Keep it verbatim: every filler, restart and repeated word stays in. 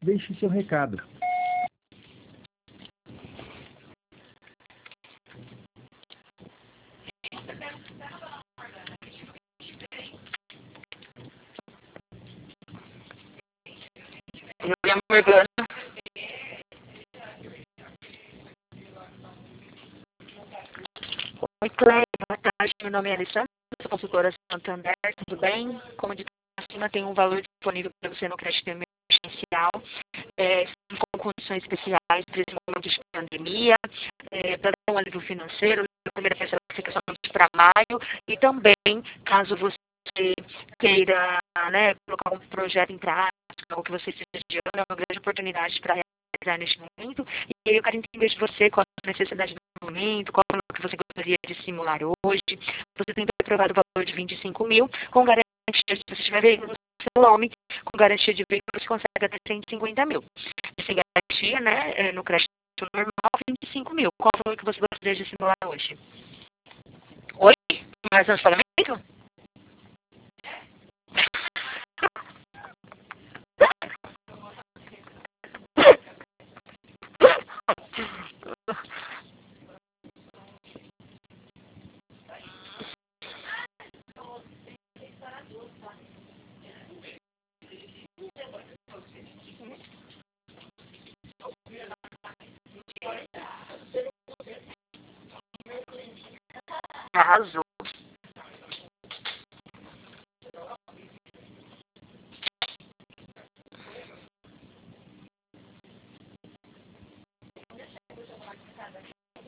Deixe seu recado. Julia Morgana. Oi, Cleia, boa tarde. Meu nome é Alessandra, sou consultora Santander, tudo bem? Como de acima, tem um valor disponível para você no crédito emergencial, é, com condições especiais para esse momento de pandemia, é, para dar um alívio financeiro. A primeira parcela fica somente para maio, e também, caso você queira, né, colocar um projeto em prática, algo que você esteja de ano, é uma grande oportunidade para realizar neste momento. E aí eu quero entender de você qual a necessidade do momento, qual é o que você gostaria de simular hoje. Você tem aprovado o valor de vinte e cinco mil, com garantia, se você tiver veículo no seu nome, com garantia de veículo, você consegue até cento e cinquenta mil. E sem garantia, né, no crédito normal, vinte e cinco mil. Qual é o valor que você gostaria de simular hoje? Oi? Mais um pagamento? Arrasou.